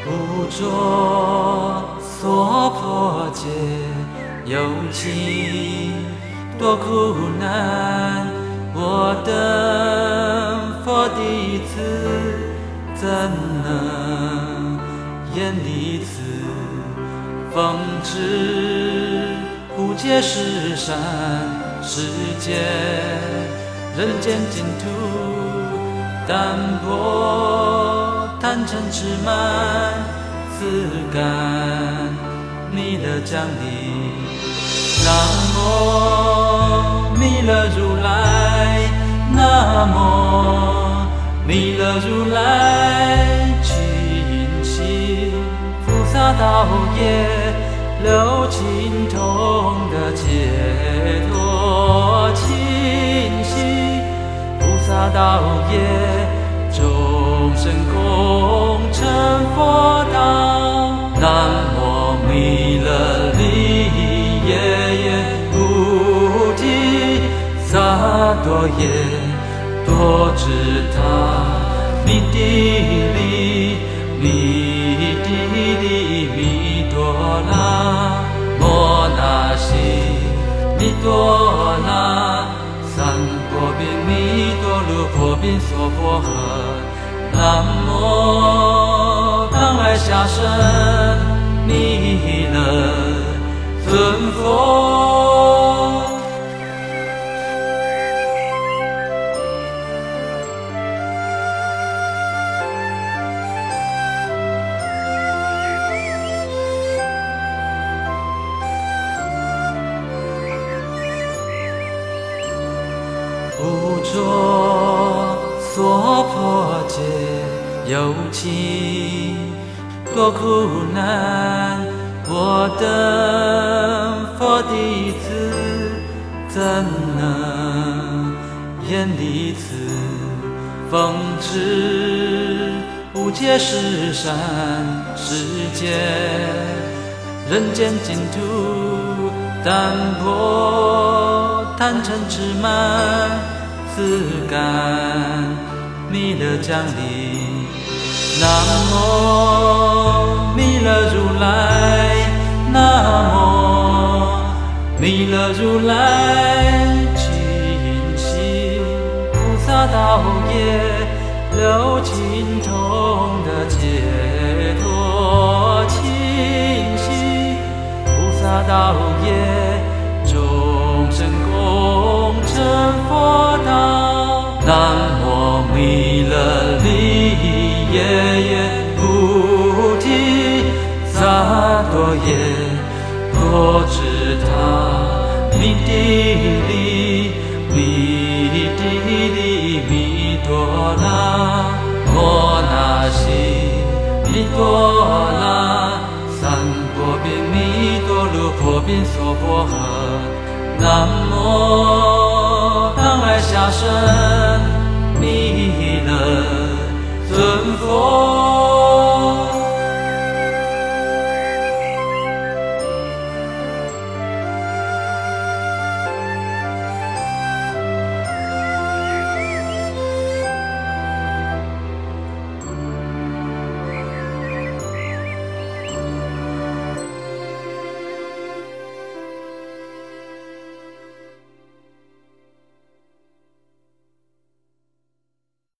无着所破解，有情多苦难。我等佛弟子，怎能眼里此奉旨无界十善世界人间净土，淡泊贪嗔痴慢自感弥勒降临。南无弥勒如来，南无弥勒如来，勤行菩萨道业，六亲同的解脱。勤行菩萨道业，众生共成佛道。南无弥勒利耶菩提萨埵耶，多智他弥帝利弥帝利弥多那摩那西弥多那三波宾弥多卢婆宾娑婆诃。南无当来下生弥勒尊佛。无着所破解，有情多苦难。我等佛弟子，怎能眼里此奉旨无界十善世界人间净土，淡泊贪嗔痴慢自感弥勒降临。南无弥勒如来，南无弥勒如来，勤行菩萨道业，六亲同的解脱。勤行菩萨道业，众生共成佛道。南无弥勒利耶菩提萨埵耶，多智他弥帝利弥帝利弥多那摩那西弥多那三波宾弥多卢婆宾娑婆诃。南无当来下生弥勒尊佛。